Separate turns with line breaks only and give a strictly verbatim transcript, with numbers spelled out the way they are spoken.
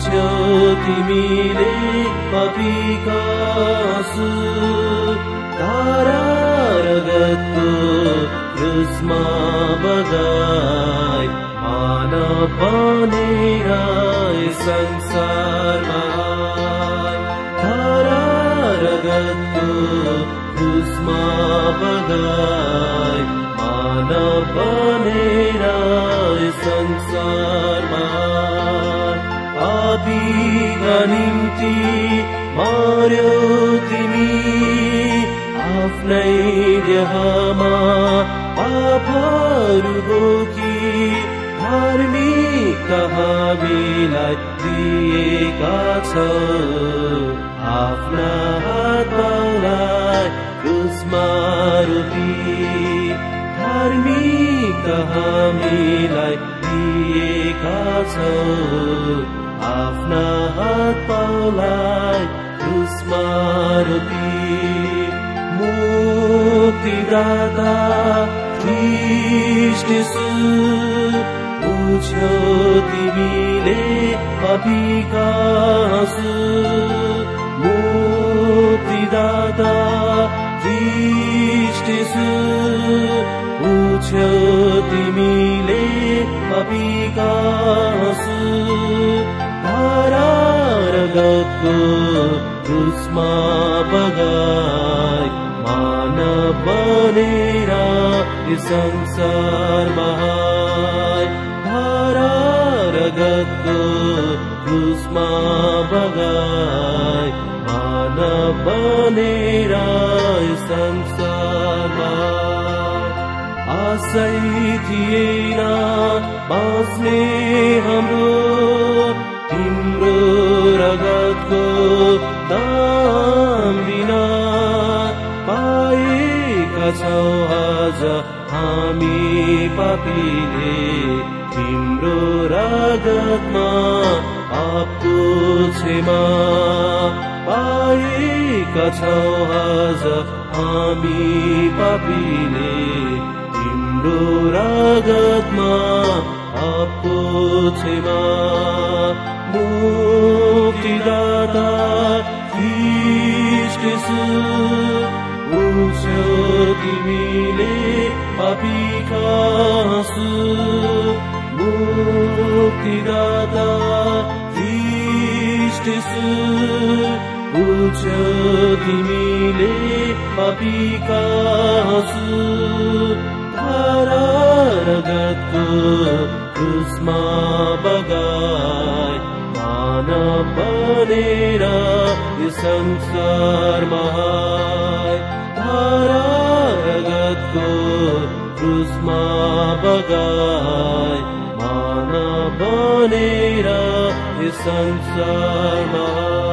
पुछ्यौ तिमीले पापीका आँसु तारा रगतको क्रुसमा बगाई मानव बनेर संसारमा तारा रगतको क्रुसमा बगाई मानव बनेर संसारमा पापीका निम्ति मर्यौ तिमी आफ्नै देहमा पापहरू बोकी धार्मिक हामीलाई दिएका छौ आफ्ना हातलाई क्रुसमा रोपी धार्मिक हामीलाई दिएका छौ आफ्ना हातलाई क्रुसमा रोपी मुक्तिदाता ख्रीष्ट येशू पुछ्यौ तिमीले पापीका आँसु मुक्तिदाता ख्रीष्ट येशू पुछ्यौ तिमीले पापीका आँसु तारा रगतको क्रुसमा बगाई मानव बनेर संसारमा तारा रगतको क्रुसमा बगाई मानव बनेर संसारमा आशै थिएन बाँच्ने हाम्रो तिम्रो रगतको दाम बिना पाएका छौ आज हामी पापीले तिम्रो रगतमा पापको क्षमा पाएका छौ आज हामी पापीले तिम्रो रगतमा पापको क्षमा मुक्तिदाता ख्रीष्ट येशू पुछ्यौ तिमीले पापीका आँसु मुक्तिदाता ख्रीष्ट येशू पुछ्यौ तिमीले पापीका आँसु तारा रगतको क्रुसमा बगाई मानव बनेर संसारमा तारा रगतको क्रुसमा बगाई मानव बनेर संसारमा